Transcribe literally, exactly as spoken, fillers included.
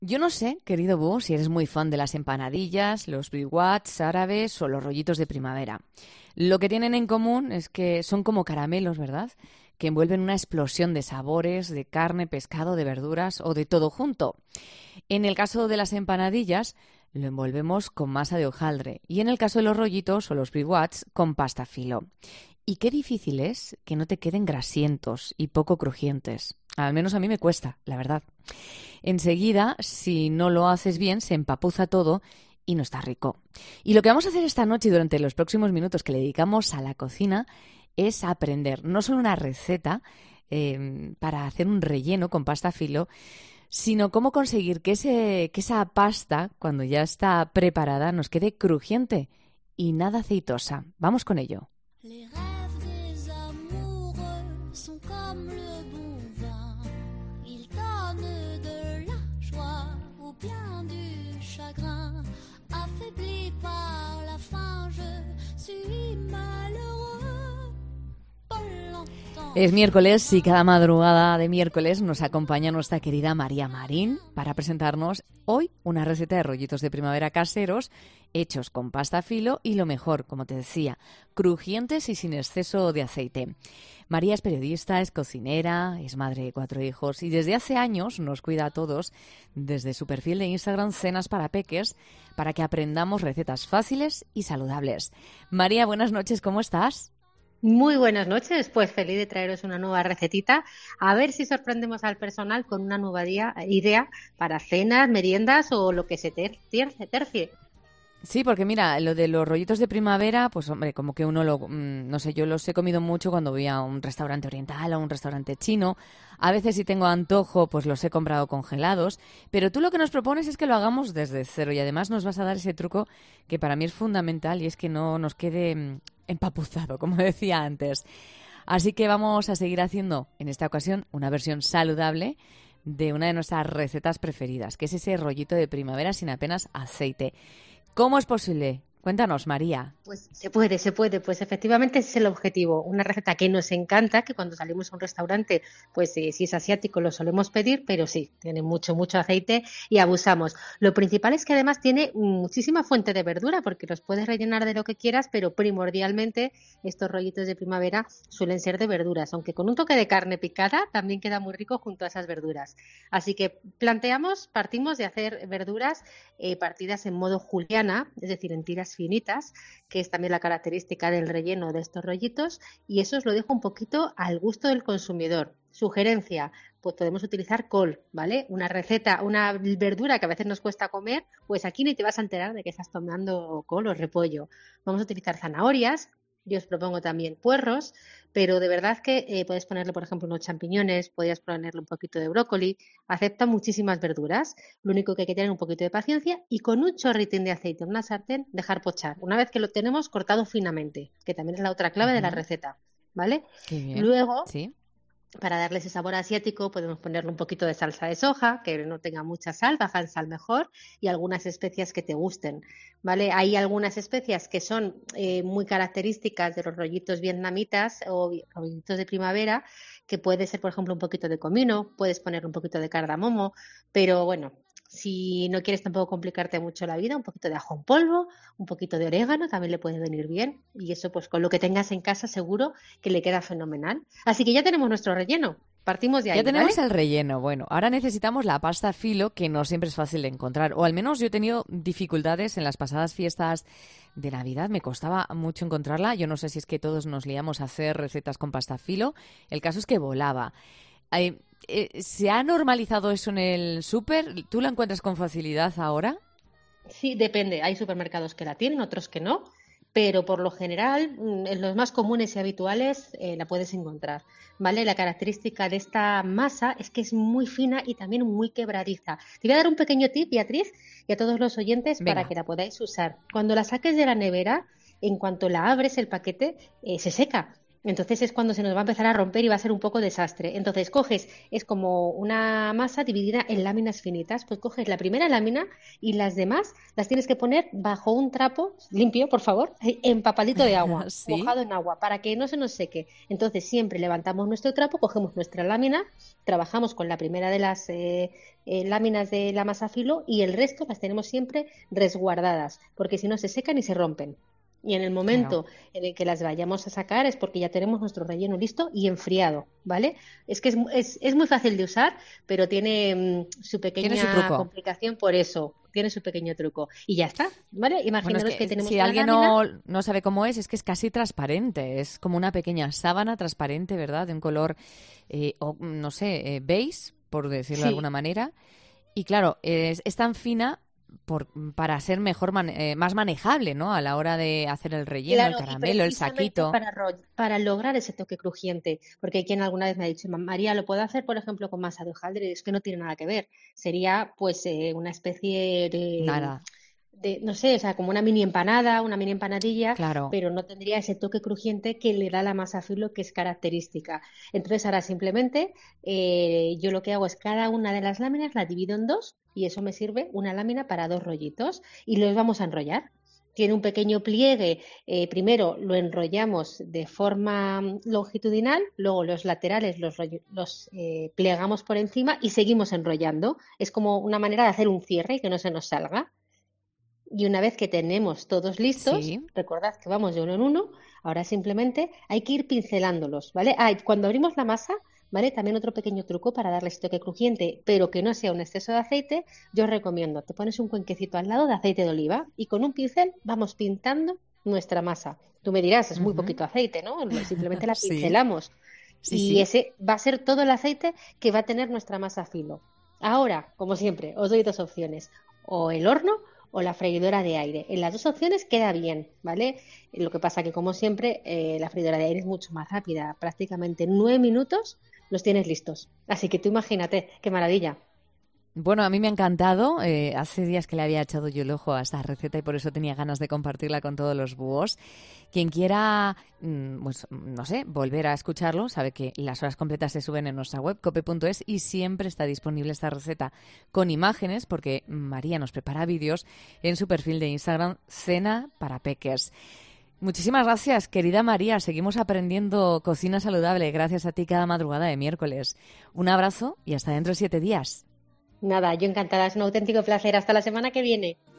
Yo no sé, querido Bu, si eres muy fan de las empanadillas, los briwats árabes o los rollitos de primavera. Lo que tienen en común es que son como caramelos, ¿verdad? Que envuelven una explosión de sabores, de carne, pescado, de verduras o de todo junto. En el caso de las empanadillas, lo envolvemos con masa de hojaldre y en el caso de los rollitos o los briwats, con pasta filo. Y qué difícil es que no te queden grasientos y poco crujientes. Al menos a mí me cuesta, la verdad. Enseguida, si no lo haces bien, se empapuza todo y no está rico. Y lo que vamos a hacer esta noche y durante los próximos minutos que le dedicamos a la cocina es aprender no solo una receta eh, para hacer un relleno con pasta filo, sino cómo conseguir que, ese, que esa pasta, cuando ya está preparada, nos quede crujiente y nada aceitosa. Vamos con ello. Les rêves des amoureux sont comme le bon vin. Ils donnent de la joie ou bien du chagrin. Affaibli par la faim, je suis malheureux. Pas longtemps. Es miércoles y cada madrugada de miércoles nos acompaña nuestra querida María Marín para presentarnos hoy una receta de rollitos de primavera caseros hechos con pasta filo y lo mejor, como te decía, crujientes y sin exceso de aceite. María es periodista, es cocinera, es madre de cuatro hijos y desde hace años nos cuida a todos desde su perfil de Instagram Cenas para Peques para que aprendamos recetas fáciles y saludables. María, buenas noches, ¿cómo estás? Muy buenas noches, pues feliz de traeros una nueva recetita, a ver si sorprendemos al personal con una nueva día, idea para cenas, meriendas o lo que se ter- ter- tercie. Sí, porque mira, lo de los rollitos de primavera, pues hombre, como que uno lo, mm, no sé, yo los he comido mucho cuando voy a un restaurante oriental o a un restaurante chino. A veces si tengo antojo, pues los he comprado congelados. Pero tú lo que nos propones es que lo hagamos desde cero y además nos vas a dar ese truco que para mí es fundamental y es que no nos quede mm, empapuzado, como decía antes. Así que vamos a seguir haciendo en esta ocasión una versión saludable de una de nuestras recetas preferidas, que es ese rollito de primavera sin apenas aceite. ¿Cómo es posible? Cuéntanos, María. Pues se puede, se puede, pues efectivamente ese es el objetivo, una receta que nos encanta, que cuando salimos a un restaurante, pues eh, si es asiático lo solemos pedir, pero sí, tiene mucho, mucho aceite y abusamos. Lo principal es que además tiene muchísima fuente de verdura, porque los puedes rellenar de lo que quieras, pero primordialmente estos rollitos de primavera suelen ser de verduras, aunque con un toque de carne picada también queda muy rico junto a esas verduras. Así que planteamos, partimos de hacer verduras eh, partidas en modo juliana, es decir, en tiras finitas, que es también la característica del relleno de estos rollitos, y eso os lo dejo un poquito al gusto del consumidor. Sugerencia, pues podemos utilizar col, ¿vale? Una receta, una verdura que a veces nos cuesta comer, pues aquí ni te vas a enterar de que estás tomando col o repollo. Vamos a utilizar zanahorias. Yo os propongo también puerros, pero de verdad que eh, puedes ponerle, por ejemplo, unos champiñones, podrías ponerle un poquito de brócoli, acepta muchísimas verduras. Lo único que hay que tener un poquito de paciencia y con un chorritín de aceite en una sartén dejar pochar. Una vez que lo tenemos cortado finamente, que también es la otra clave de la Ujú. receta, ¿vale? Qué bien. Luego, Sí. para darle ese sabor asiático podemos ponerle un poquito de salsa de soja, que no tenga mucha sal, baja en sal mejor, y algunas especias que te gusten, ¿vale? Hay algunas especias que son eh, muy características de los rollitos vietnamitas o rollitos de primavera, que puede ser, por ejemplo, un poquito de comino, puedes poner un poquito de cardamomo, pero bueno, si no quieres tampoco complicarte mucho la vida, un poquito de ajo en polvo, un poquito de orégano también le puede venir bien, y eso pues con lo que tengas en casa seguro que le queda fenomenal. Así que ya tenemos nuestro relleno. Partimos de Ya ahí, ¿vale? tenemos el relleno. Bueno, ahora necesitamos la pasta filo, que no siempre es fácil de encontrar. O al menos yo he tenido dificultades en las pasadas fiestas de Navidad. Me costaba mucho encontrarla. Yo no sé si es que todos nos liamos a hacer recetas con pasta filo. El caso es que volaba. Eh, eh, ¿Se ha normalizado eso en el súper? ¿Tú la encuentras con facilidad ahora? Sí, depende. Hay supermercados que la tienen, otros que no, pero por lo general, mm, en los más comunes y habituales eh, la puedes encontrar, ¿vale? La característica de esta masa es que es muy fina y también muy quebradiza. Te voy a dar un pequeño tip, Beatriz, y a todos los oyentes para Venga. que la podáis usar. Cuando la saques de la nevera, en cuanto la abres el paquete, eh, se seca. Entonces es cuando se nos va a empezar a romper y va a ser un poco desastre. Entonces coges, es como una masa dividida en láminas finitas, pues coges la primera lámina y las demás las tienes que poner bajo un trapo limpio, por favor, empapadito de agua, ¿Sí? mojado en agua, para que no se nos seque. Entonces siempre levantamos nuestro trapo, cogemos nuestra lámina, trabajamos con la primera de las eh, eh, láminas de la masa filo y el resto las tenemos siempre resguardadas, porque si no se secan y se rompen. Y en el Claro. momento en el que las vayamos a sacar es porque ya tenemos nuestro relleno listo y enfriado, ¿vale? Es que es, es, es muy fácil de usar, pero tiene mm, su Tiene su pequeña truco. complicación por eso, tiene su pequeño truco. Y ya está, ¿vale? Bueno, es Imaginaros que que tenemos si una alguien lámina. no, no sabe cómo es, es que es casi transparente. Es como una pequeña sábana transparente, ¿verdad? De un color, eh, o, no sé, eh, beige, por decirlo de Sí, alguna manera. Y claro, es, es tan fina por, para ser mejor man- eh, más manejable, ¿no? A la hora de hacer el relleno, el claro, y caramelo, el precisamente saquito. para, ro- para lograr ese toque crujiente, porque hay quien alguna vez me ha dicho, "Ma- María, ¿lo puedo hacer, por ejemplo, con masa de hojaldre?". Es que no tiene nada que ver. Sería, pues, eh, una especie de, Nada, de, no sé, o sea, como una mini empanada, una mini empanadilla, claro. pero no tendría ese toque crujiente que le da la masa filo, que es característica. Entonces, ahora simplemente eh, yo lo que hago es cada una de las láminas la divido en dos y eso me sirve una lámina para dos rollitos y los vamos a enrollar. Tiene un pequeño pliegue, eh, primero lo enrollamos de forma mm, longitudinal, luego los laterales los, rollo- los eh, plegamos por encima y seguimos enrollando. Es como una manera de hacer un cierre y que no se nos salga. Y una vez que tenemos todos listos, Sí. recordad que vamos de uno en uno, ahora simplemente hay que ir pincelándolos, ¿vale? Ah, y cuando abrimos la masa, ¿vale? También otro pequeño truco para darle este toque crujiente, pero que no sea un exceso de aceite, yo os recomiendo, te pones un cuenquecito al lado de aceite de oliva y con un pincel vamos pintando nuestra masa. Tú me dirás, es muy Ujú. poquito aceite, ¿no? Simplemente la Sí, pincelamos sí, y sí. ese va a ser todo el aceite que va a tener nuestra masa filo. Ahora, como siempre, os doy dos opciones, o el horno o la freidora de aire. En las dos opciones queda bien, ¿vale? Lo que pasa que, como siempre, eh, la freidora de aire es mucho más rápida. Prácticamente en nueve minutos los tienes listos. Así que tú imagínate, qué maravilla. Bueno, a mí me ha encantado. Eh, hace días que le había echado yo el ojo a esta receta y por eso tenía ganas de compartirla con todos los búhos. Quien quiera, mm, pues, no sé, volver a escucharlo, sabe que las horas completas se suben en nuestra web, cope punto es, y siempre está disponible esta receta con imágenes, porque María nos prepara vídeos en su perfil de Instagram, Cena para Peques. Muchísimas gracias, querida María. Seguimos aprendiendo cocina saludable gracias a ti cada madrugada de miércoles. Un abrazo y hasta dentro de siete días. Nada, yo encantada, es un auténtico placer. Hasta la semana que viene.